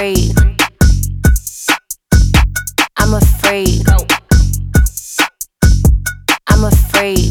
afraid. I'm afraid. I'm afraid.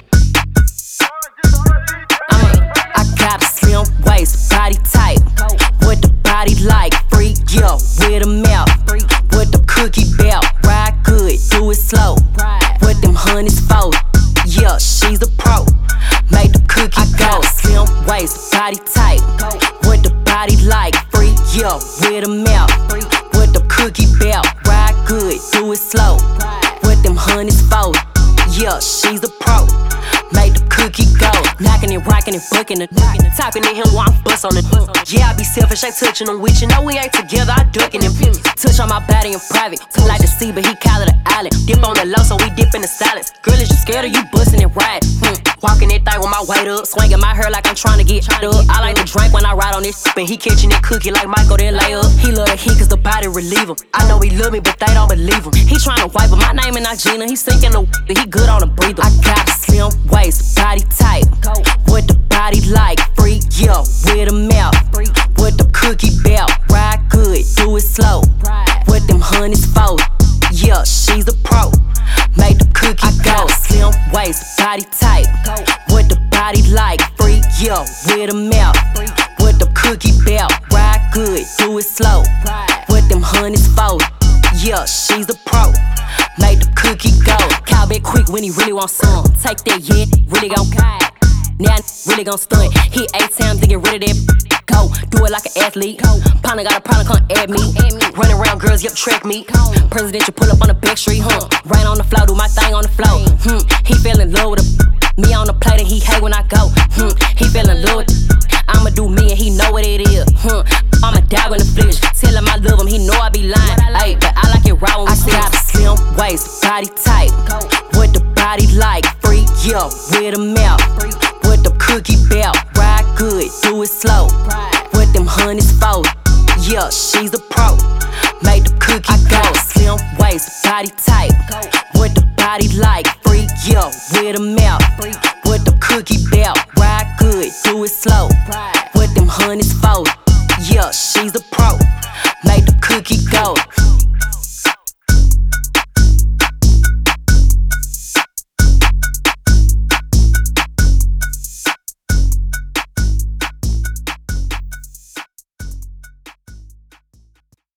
I got a slim waist, body tight. What the body like? Freak, yeah, with a mouth. With the cookie belt, ride good, do it slow. With them honeys for, yeah, she's a pro. Make the cookie go. Slim waist, body tight. What the body like? Freak, yeah, with a mouth. With the cookie belt, ride good, do it slow. With them honeys for, yeah, she's a pro. Make the cookie go. Knocking and rocking and bucking it. Talking to him while I'm bust on it. Yeah, I be selfish, ain't touching him with you. No, we ain't together, I ducking him. Touch on my body in private. Feel like the sea, but he call it an island. Dip on the low, so we dip in the silence. Girl, is you scared of you busting and riding? Walking that thing with my weight up. Swinging my hair like I'm trying to get shot up. I like to drink when I ride on this. And he catching that cookie like Michael, then lay up. He love the heat cause the body relieve him. I know he love me, but they don't believe him. He tryna wipe up my name and not Gina. He sinking the but he good on the breather. I got a slim waist, body tight. What the body like? Freak, yeah, with a mouth. With the cookie belt, ride good, do it slow. With them honeys for, yeah, she's a pro. Make the cookie go. Slim waist, body tight. What the body like? Freak, yeah, with a mouth. With the cookie belt, ride good, do it slow. With them honeys for, yeah, she's a pro. Make the cookie go. Call back quick when he really want some. Take that, yeah, really gon' guide. Now really gon' stunt. Hit 8 times to get rid of that. Go, do it like an athlete. Partner got a problem, come add me. Running around girls, yep, track me. Presidential pull up on the back street, Rain on the floor, do my thing on the floor. He fell in love with me on the plate and he hate when I go. He fell in love with I'ma do me and he know what it is. I'm a dog in the flesh. Tell him I love him, he know I be lying. Ay, but I like it raw when we I got a slim waist, body tight. What the body like? Freak, yeah, with a mouth. With the cookie belt, ride good, do it slow. With them honeys for, yeah, she's a pro. Make the cookie go. Slim waist, body tight. What the body like? Freak, yeah, with a mouth. With the cookie belt, ride good, do it slow. With them honeys for, yeah, she's a pro.